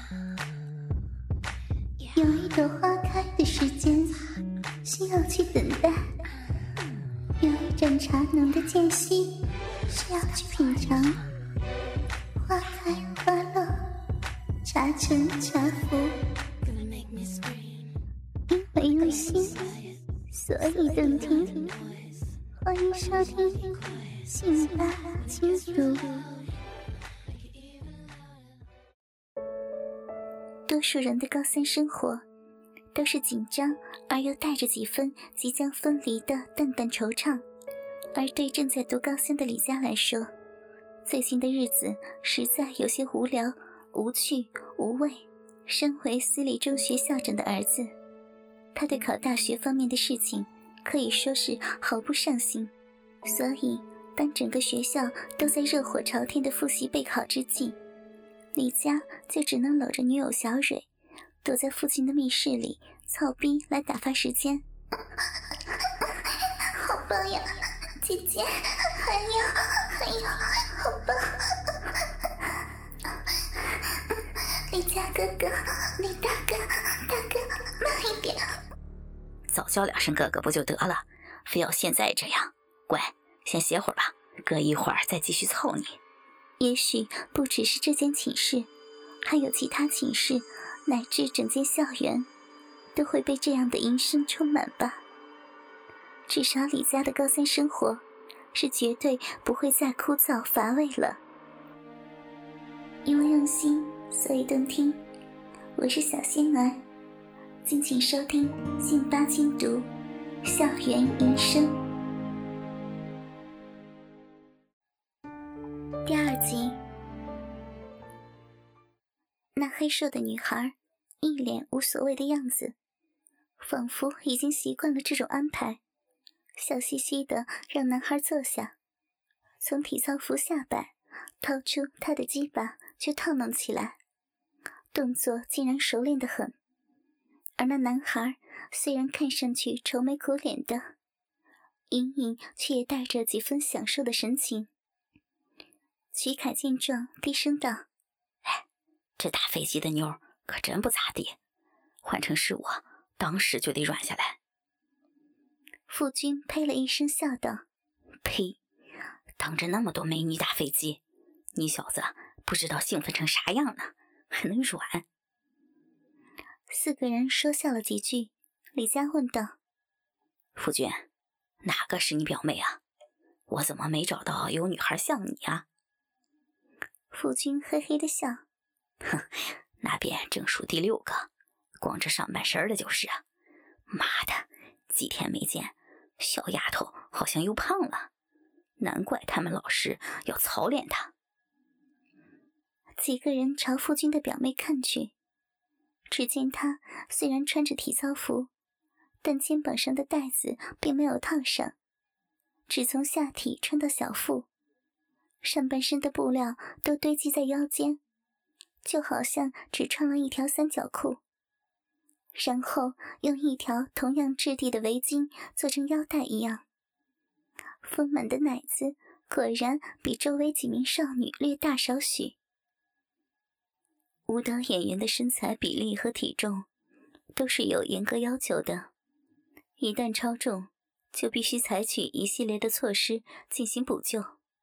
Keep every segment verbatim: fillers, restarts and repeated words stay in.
有一朵花开的时间，需要去等待；有一盏茶浓的间隙，需要去品尝。花开花落，茶成茶服。因为用心，所以动听。欢迎收听信吧轻读。多数人的高三生活都是紧张而又带着几分即将分离的淡淡惆怅，而对正在读高三的李佳来说，最近的日子实在有些无聊、无趣、无味。身为私立中学校长的儿子，他对考大学方面的事情可以说是毫不上心，所以当整个学校都在热火朝天的复习备考之际，李佳就只能搂着女友小蕊，躲在父亲的密室里操逼来打发时间。好棒呀，姐姐，还有还有，好棒！李佳哥哥，李大哥，大哥，慢一点。 早叫两声哥哥不就得了，非要现在这样。乖，先歇会儿吧，哥一会儿再继续凑你。 也许不只是这间寝室，还有其他寝室乃至整间校园都会被这样的淫声充满吧。至少李家的高三生活是绝对不会再枯燥乏味了。因为用心，所以动听。我是小仙儿，敬请收听信吧轻读校园淫声第二集。那黑瘦的女孩一脸无所谓的样子，仿佛已经习惯了这种安排，笑嘻嘻地让男孩坐下，从体操服下摆掏出他的鸡巴就套弄起来，动作竟然熟练得很。而那男孩虽然看上去愁眉苦脸的，隐隐却也带着几分享受的神情。曲凯见状低声道： 哎，这打飞机的妞可真不咋地，换成是我当时就得软下来。 傅君呸了一声笑道： 呸，当着那么多美女打飞机，你小子不知道兴奋成啥样呢，还能软。 四个人说笑了几句，李佳问道： 傅君，哪个是你表妹啊？我怎么没找到有女孩像你啊？ 傅君嘿嘿地笑： 哼，那边正数第六个，光着上半身的就是啊。妈的，几天没见，小丫头好像又胖了，难怪他们老师要操练她。 几个人朝傅君的表妹看去，只见她虽然穿着体操服，但肩膀上的带子并没有套上，只从下体穿到小腹，上半身的布料都堆积在腰间，就好像只穿了一条三角裤，然后用一条同样质地的围巾做成腰带一样。丰满的奶子果然比周围几名少女略大少许。舞蹈演员的身材比例和体重都是有严格要求的，一旦超重就必须采取一系列的措施进行补救。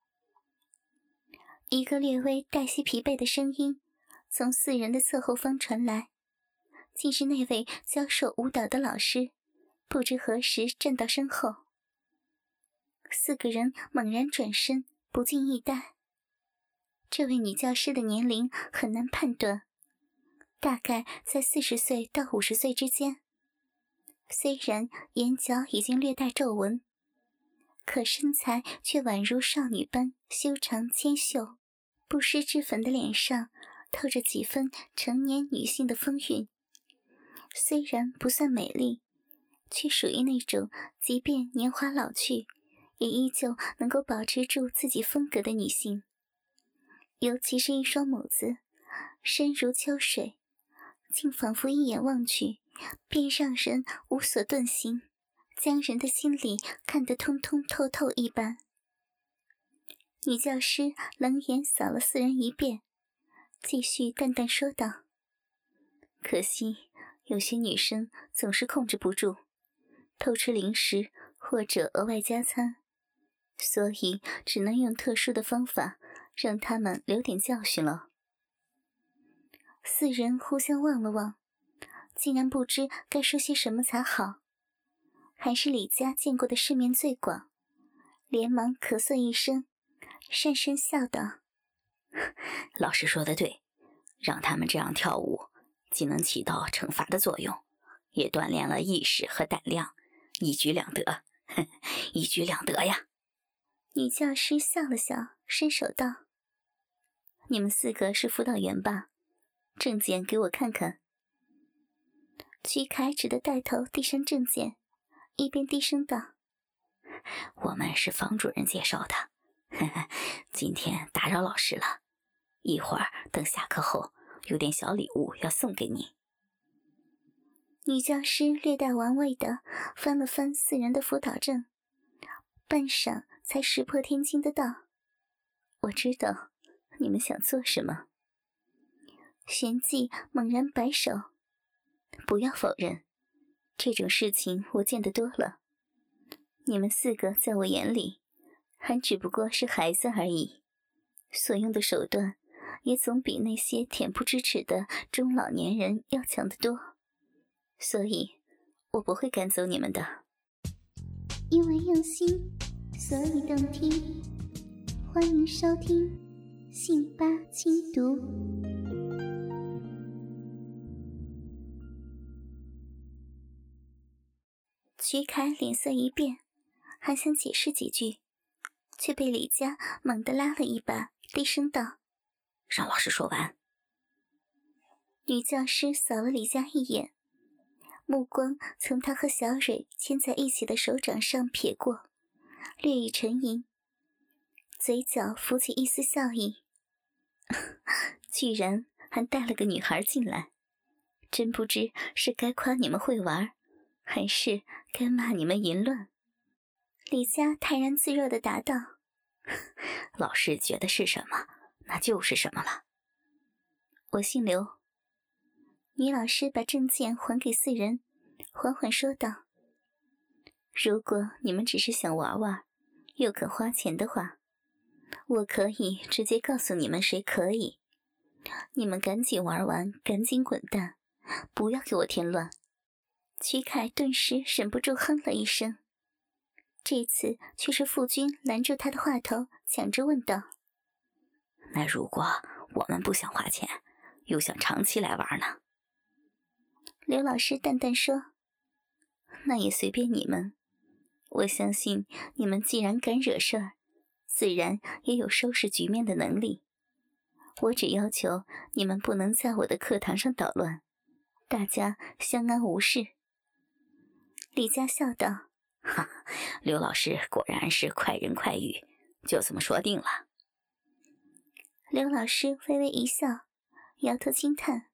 一个略微带些疲惫的声音从四人的侧后方传来，竟是那位教授舞蹈的老师，不知何时站到身后。四个人猛然转身，不禁一呆。这位女教师的年龄很难判断，大概在四十岁到五十岁之间。虽然眼角已经略带皱纹，可身材却宛如少女般修长纤秀，不施脂粉的脸上透着几分成年女性的风韵。虽然不算美丽，却属于那种即便年华老去，也依旧能够保持住自己风格的女性。尤其是一双眸子，深如秋水，竟仿佛一眼望去，便让人无所遁形，将人的心里看得通通透透一般。女教师冷眼扫了四人一遍，继续淡淡说道： 可惜有些女生总是控制不住，偷吃零食或者额外加餐，所以只能用特殊的方法让他们留点教训了。四人互相望了望，竟然不知该说些什么才好。还是李家见过的世面最广，连忙咳嗽一声，讪讪笑道： 老师说的对，让他们这样跳舞，既能起到惩罚的作用，也锻炼了意识和胆量，一举两得，一举两得呀。 女教师笑了笑，伸手道：你们四个是辅导员吧？证件给我看看。曲凯只得带头递上证件，一边低声道： 我们是方主任介绍的，呵呵，今天打扰老师了，一会儿等下课后有点小礼物要送给你。 女教师略带玩味地翻了翻四人的辅导证，半晌才石破天惊的道：我知道你们想做什么。旋即猛然摆手：不要否认，这种事情我见得多了。你们四个在我眼里还只不过是孩子而已，所用的手段也总比那些恬不知耻的中老年人要强得多，所以我不会赶走你们的。因为用心，所以动听。欢迎收听信八轻读。曲凯脸色一变，还想解释几句，却被李家猛地拉了一把，低声道： 让老师说完。 女教师扫了李家一眼，目光从他和小蕊牵在一起的手掌上瞥过，略一沉吟，嘴角浮起一丝笑意。居然还带了个女孩进来，真不知是该夸你们会玩，还是该骂你们淫乱。李家泰然自若地答道： 老师觉得是什么，那就是什么了。 我姓刘。女老师把证件还给四人，缓缓说道：如果你们只是想玩玩，又肯花钱的话，我可以直接告诉你们谁可以。你们赶紧玩完，赶紧滚蛋，不要给我添乱。曲凯顿时忍不住哼了一声，这次却是傅君拦住他的话头，抢着问道： 那如果我们不想花钱，又想长期来玩呢？ 刘老师淡淡说：那也随便你们，我相信你们既然敢惹事儿，自然也有收拾局面的能力。我只要求你们不能在我的课堂上捣乱，大家相安无事。李家笑道： 哈，刘老师果然是快人快语，就这么说定了。 刘老师微微一笑，摇头惊叹：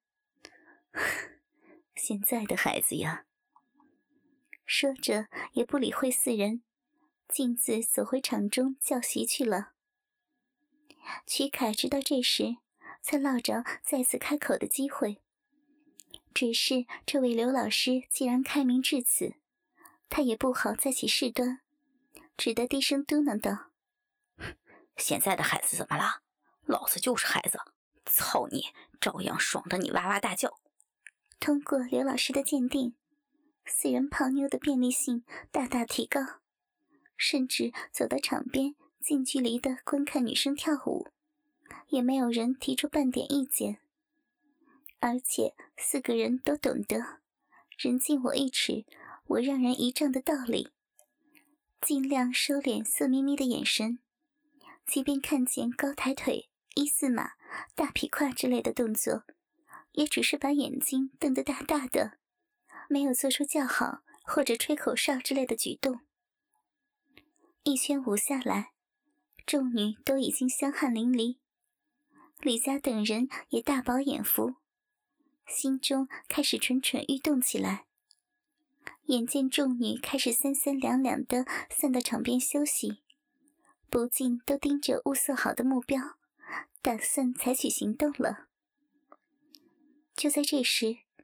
现在的孩子呀。说着也不理会四人，径自走回场中教习去了。曲凯直到这时才落着再次开口的机会，只是这位刘老师既然开明至此，他也不好再起事端，只得低声嘟囔道： 现在的孩子怎么了？老子就是孩子，操你，照样爽得你哇哇大叫。 通过刘老师的鉴定，四人泡妞的便利性大大提高，甚至走到场边近距离地观看女生跳舞，也没有人提出半点意见。而且四个人都懂得人敬我一尺，我让人一丈的道理，尽量收敛色眯眯的眼神，即便看见高抬腿、一字马、大劈胯之类的动作，也只是把眼睛瞪得大大的，没有做出叫好或者吹口哨之类的举动。一圈舞下来，众女都已经香汗淋漓，李家等人也大饱眼福，心中开始蠢蠢欲动起来。眼见众女开始三三两两地散到场边休息，不禁都盯着物色好的目标，打算采取行动了。就在这时，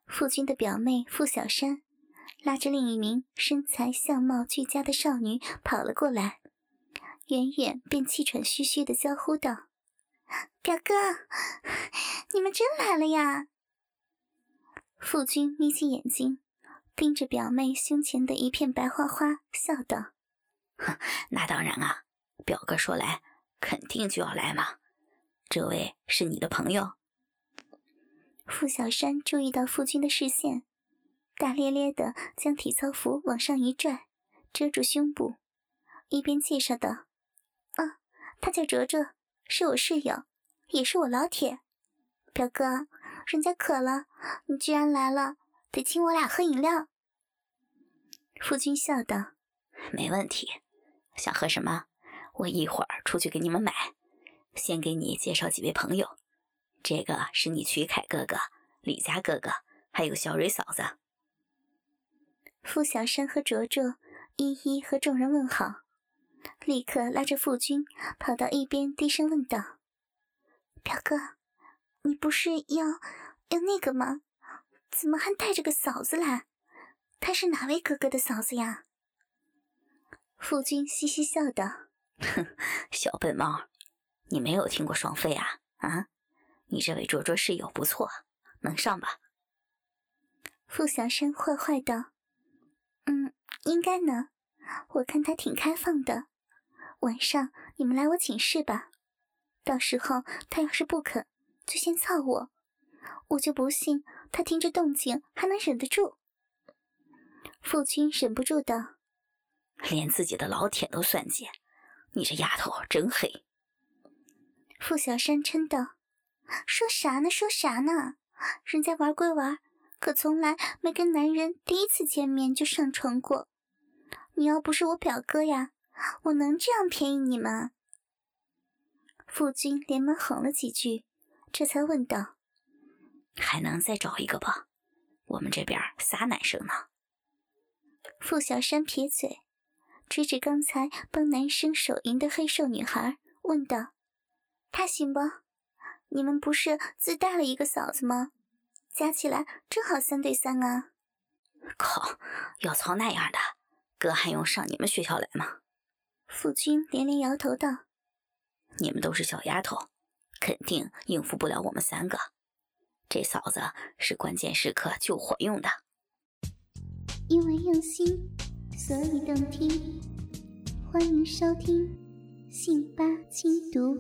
傅君的表妹傅小珊拉着另一名身材相貌俱佳的少女跑了过来，远远便气喘吁吁地娇呼道：“表哥，你们真来了呀！”傅君眯起眼睛，盯着表妹胸前的一片白花花，笑道：“ 那当然啊，表哥说来，肯定就要来嘛。这位是你的朋友？” 傅小珊注意到傅君的视线，大咧咧地将体操服往上一拽，遮住胸部，一边介绍道：“啊，他叫哲哲，是我室友，也是我老铁。表哥，人家渴了，你居然来了，得请我俩喝饮料。”傅君笑道：“ 没问题，想喝什么？我一会儿出去给你们买。先给你介绍几位朋友，这个是你曲凯哥哥、李家哥哥，还有小蕊嫂子。” 傅小珊和卓卓一一和众人问好，立刻拉着傅君跑到一边低声问道：“表哥，你不是要要那个吗？怎么还带着个嫂子来？她是哪位哥哥的嫂子呀？”傅君嘻嘻笑道：“ 哼，小笨猫，你没有听过双飞啊？啊，你这位卓卓室友不错，能上吧？” 傅小珊坏坏道：“嗯，应该能，我看他挺开放的。晚上你们来我寝室吧，到时候他要是不肯，就先操我，我就不信他听着动静还能忍得住。”傅君忍不住道：“ 连自己的老铁都算计，你这丫头真黑。” 傅小珊嗔道：“说啥呢说啥呢，人家玩归玩，可从来没跟男人第一次见面就上床过。你要不是我表哥呀，我能这样便宜你吗？”傅君连忙哄了几句，这才问道：“ 还能再找一个吧？我们这边仨男生呢。” 傅小珊撇嘴，指指刚才帮男生手淫的黑瘦女孩，问道：“她行不？你们不是自带了一个嫂子吗？加起来正好三对三啊。”“ 靠，要操那样的，哥还用上你们学校来吗？” 傅君连连摇头道：“ 你们都是小丫头，肯定应付不了我们三个。这嫂子是关键时刻救火用的。” 因为用心，所以动听。欢迎收听信八精读。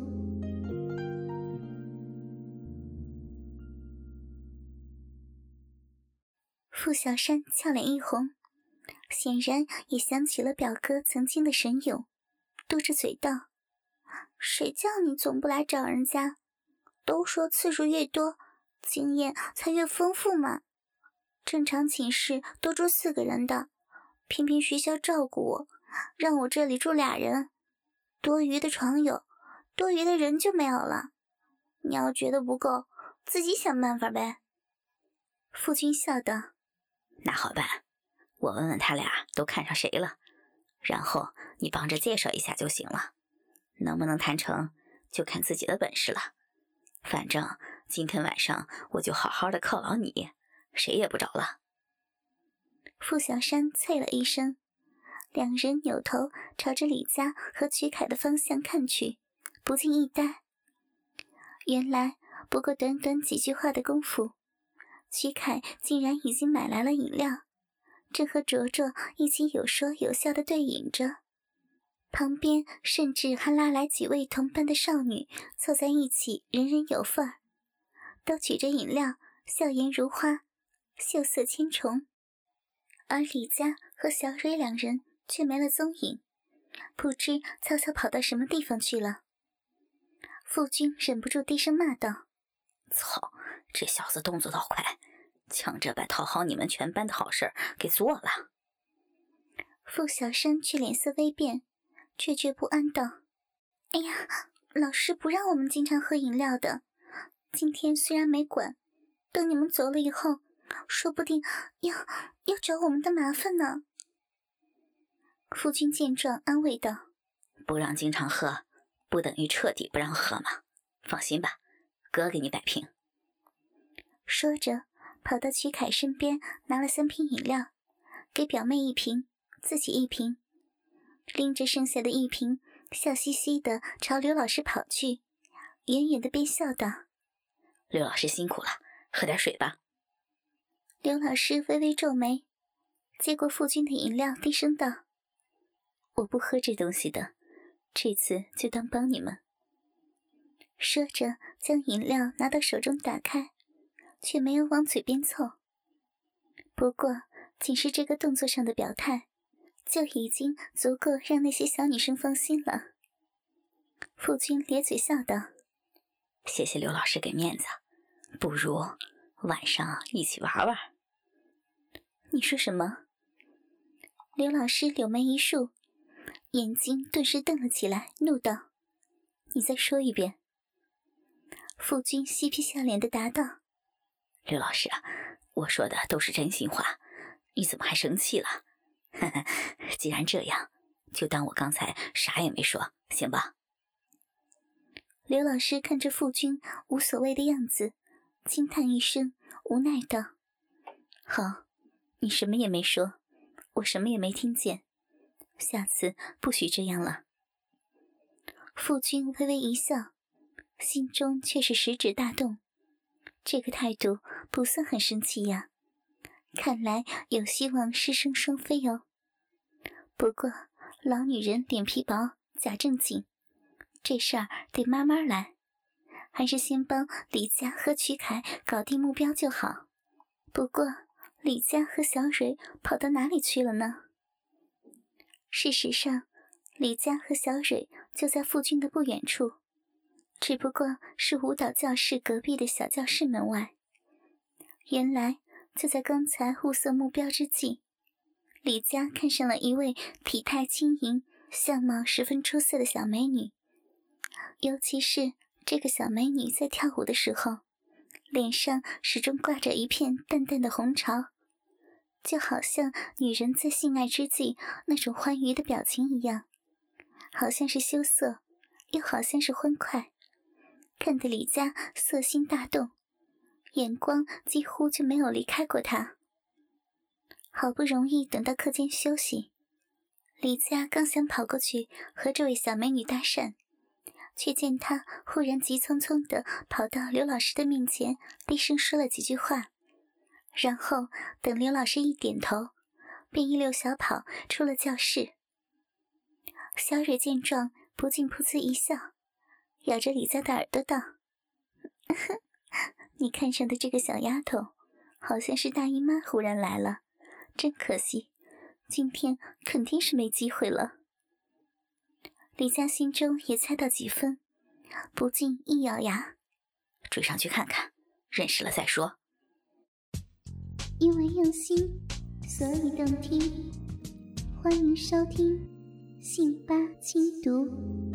傅小珊俏脸一红，显然也想起了表哥曾经的神勇，嘟着嘴道：“谁叫你总不来找人家？都说次数越多，经验才越丰富嘛。正常寝室都住四个人的，偏偏学校照顾我，让我这里住俩人，多余的床有，多余的人就没有了。你要觉得不够，自己想办法呗。”傅君笑道：“ 那好办，我问问他俩都看上谁了，然后你帮着介绍一下就行了。能不能谈成，就看自己的本事了。反正今天晚上我就好好的犒劳你，谁也不着了。” 傅小珊啐了一声，两人扭头朝着李家和曲凯的方向看去，不禁一呆。原来不过短短几句话的功夫，曲凯竟然已经买来了饮料，正和卓卓一起有说有笑的对饮着，旁边甚至还拉来几位同班的少女凑在一起，人人有份儿，都举着饮料，笑颜如花，秀色千重。而李家和小蕊两人却没了踪影，不知悄悄跑到什么地方去了。傅君忍不住低声骂道：“ 操，这小子动作老快，抢着把讨好你们全班的好事给做了。” 傅小珊却脸色微变，惴惴不安道：“哎呀，老师不让我们经常喝饮料的，今天虽然没管，等你们走了以后，说不定要要找我们的麻烦呢。”夫君见状安慰道：“ 不让经常喝，不等于彻底不让喝吗？放心吧，哥给你摆平。” 说着跑到曲凯身边拿了三瓶饮料，给表妹一瓶，自己一瓶，拎着剩下的一瓶，笑嘻嘻地朝刘老师跑去，远远地便笑道： 刘老师辛苦了，喝点水吧。 刘老师微微皱眉，接过傅君的饮料，低声道：我不喝这东西的，这次就当帮你们。说着将饮料拿到手中打开，却没有往嘴边凑。不过仅是这个动作上的表态，就已经足够让那些小女生放心了。傅君咧嘴笑道： 谢谢刘老师给面子，不如晚上一起玩玩。 你说什么？刘老师柳眉一竖，眼睛顿时瞪了起来，怒道：你再说一遍。傅君嬉皮笑脸地答道： 刘老师，我说的都是真心话，你怎么还生气了？呵呵，既然这样，就当我刚才啥也没说，行吧？ 刘老师看着傅君无所谓的样子，轻叹一声，无奈道：好，你什么也没说，我什么也没听见，下次不许这样了。傅君微微一笑，心中却是食指大动，这个态度不算很生气呀，看来有希望师生双飞哦。不过老女人脸皮薄，假正经，这事儿得慢慢来，还是先帮李家和曲凯搞定目标就好。不过李家和小蕊跑到哪里去了呢？事实上李家和小蕊就在傅君的不远处，只不过是舞蹈教室隔壁的小教室门外。原来就在刚才物色目标之际，李家看上了一位体态轻盈、相貌十分出色的小美女，尤其是这个小美女在跳舞的时候，脸上始终挂着一片淡淡的红潮，就好像女人在性爱之际那种欢愉的表情一样，好像是羞涩，又好像是欢快，看得李家色心大动，眼光几乎就没有离开过她。好不容易等到课间休息，李家刚想跑过去和这位小美女搭讪，却见她忽然急匆匆地跑到刘老师的面前，低声说了几句话，然后等刘老师一点头，便一溜小跑出了教室。小蕊见状，不禁噗呲一笑，咬着李家的耳朵道：你看上的这个小丫头，好像是大姨妈忽然来了，真可惜，今天肯定是没机会了。李家心中也猜到几分，不禁一咬牙， 追上去看看，认识了再说。 因为用心，所以动听，欢迎收听信八精读。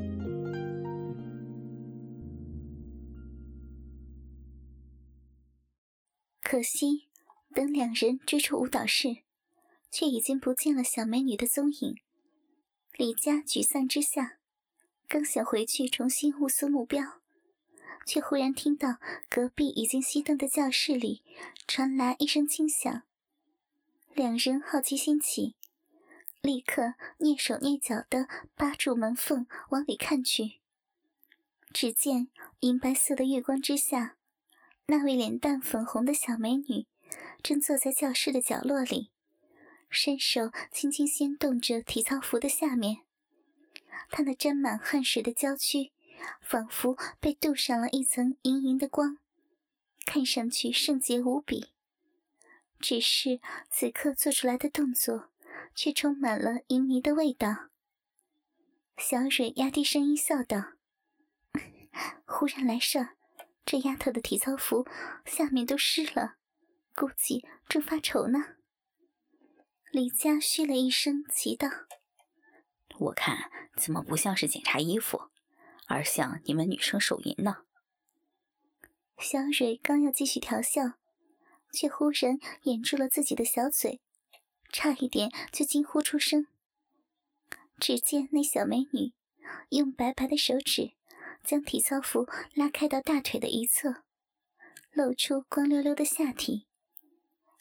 可惜等两人追出舞蹈室，却已经不见了小美女的踪影。李家沮丧之下，刚想回去重新物色目标，却忽然听到隔壁已经熄灯的教室里传来一声轻响。两人好奇心起，立刻蹑手蹑脚地扒住门缝往里看去。只见银白色的月光之下，那位脸蛋粉红的小美女正坐在教室的角落里，伸手轻轻掀动着体操服的下面，她那沾满汗水的娇躯仿佛被镀上了一层莹莹的光，看上去圣洁无比。只是此刻做出来的动作却充满了淫迷的味道。小蕊压低声音笑道：忽然来事儿，这丫头的体操服下面都湿了，估计正发愁呢。李家嘘了一声，奇道： 我看怎么不像是检查衣服，而像你们女生手淫呢？ 小蕊刚要继续调笑，却忽然掩住了自己的小嘴，差一点就惊呼出声。只见那小美女用白白的手指将体操服拉开到大腿的一侧，露出光溜溜的下体，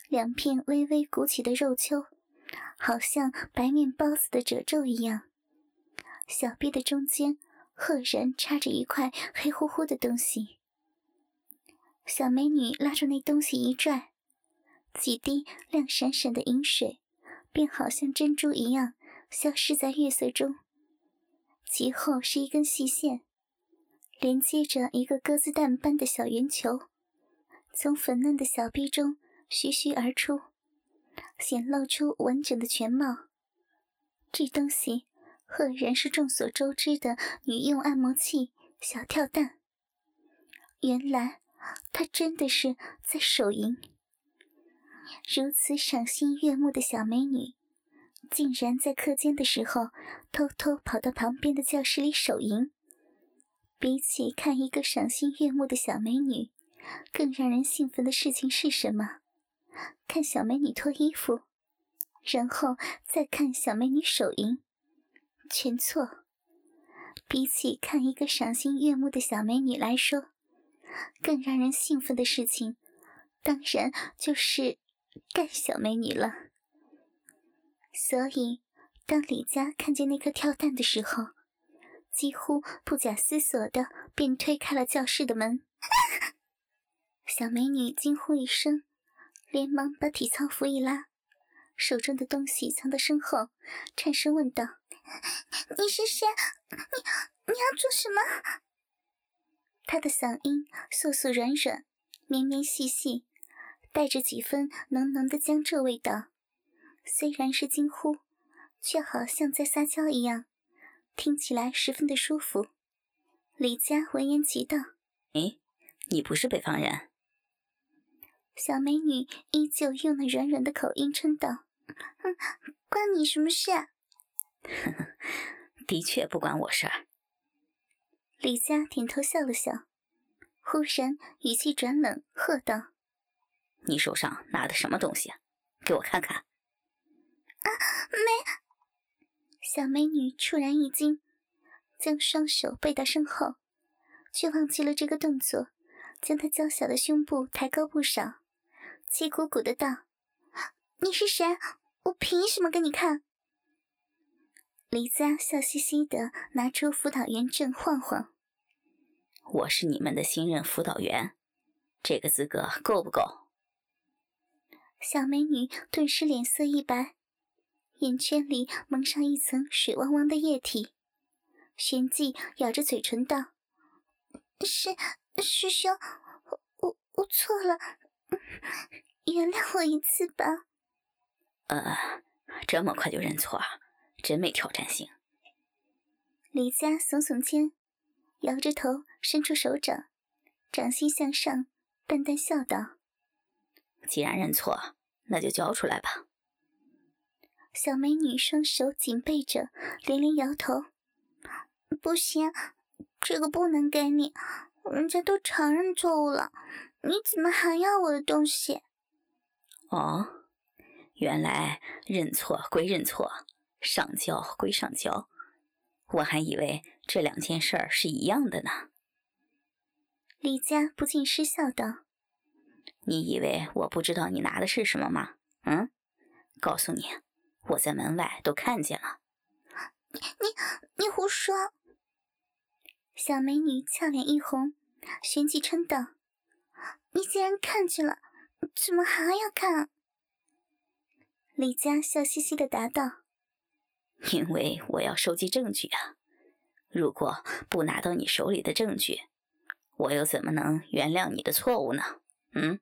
两片微微鼓起的肉丘，好像白面包子的褶皱一样。小臂的中间赫然插着一块黑乎乎的东西。小美女拉住那东西一拽，几滴亮闪闪的银水便好像珍珠一样消失在月色中。其后是一根细线，连接着一个鸽子蛋般的小圆球，从粉嫩的小臂中徐徐而出，显露出完整的全貌。这东西赫然是众所周知的女用按摩器小跳蛋。原来她真的是在手淫。如此赏心悦目的小美女，竟然在课间的时候偷偷跑到旁边的教室里手淫。比起看一个赏心悦目的小美女，更让人兴奋的事情是什么？看小美女脱衣服，然后再看小美女手淫。全错。比起看一个赏心悦目的小美女来说，更让人兴奋的事情，当然就是干小美女了。所以，当李家看见那颗跳蛋的时候，几乎不假思索地便推开了教室的门。小美女惊呼一声，连忙把体操服一拉，手中的东西藏到身后，颤声问道：“你是谁？你你要做什么？”她的嗓音素素软软，绵绵细细，带着几分浓浓的江浙味道。虽然是惊呼，却好像在撒娇一样，听起来十分的舒服。李家闻言急道：“ 诶，你不是北方人？” 小美女依旧用那软软的口音称道：“嗯，关你什么事啊？” 呵呵，的确不关我事儿。 李家点头笑了笑，忽然语气转冷，喝道：“ 你手上拿的什么东西啊？给我看看。” 啊，没！小美女猝然一惊，将双手背到身后，却忘记了这个动作，将她娇小的胸部抬高不少，气鼓鼓的道：“你是谁？我凭什么给你看？”李家笑嘻嘻的拿出辅导员证晃晃：“ 我是你们的新任辅导员，这个资格够不够？” 小美女顿时脸色一白，眼圈里蒙上一层水汪汪的液体，旋即咬着嘴唇道：“师师兄，我我我错了，原谅我一次吧。” 呃，这么快就认错，真没挑战性。 李家耸耸肩，摇着头，伸出手掌，掌心向上，淡淡笑道：“ 既然认错，那就交出来吧。” 小美女双手紧背着，连连摇头：“不行，这个不能给你，人家都承认错误了，你怎么还要我的东西？” 哦，原来认错归认错，上交归上交，我还以为这两件事儿是一样的呢。 李家不禁失笑道：“ 你以为我不知道你拿的是什么吗？嗯，告诉你，我在门外都看见了。” 你你你胡说！小美女俏脸一红，旋即嗔道：“你既然看见了，怎么还要看？”李家笑嘻嘻地答道：“ 因为我要收集证据啊，如果不拿到你手里的证据，我又怎么能原谅你的错误呢？嗯？”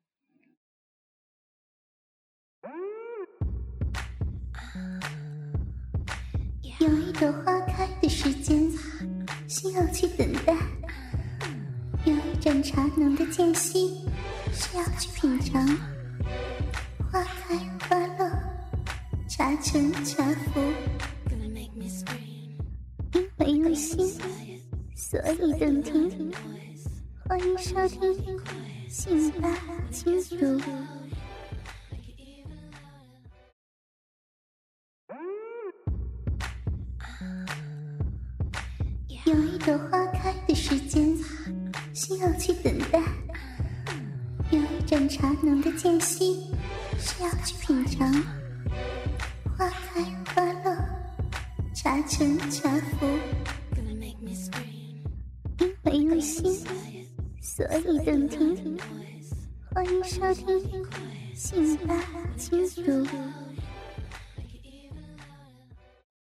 有一朵花开的时间，需要去等待；有一盏茶浓的间隙，需要去品尝。花开花落，茶沉茶浮，因为用心，所以动听。欢迎收听《信吧清如》。有一朵花开的时间，需要去等待；有一盏种茶浓的间隙是要去品尝。花开花落，茶沉茶浮，因为入心，所以动听。欢迎收听《性吧金如》。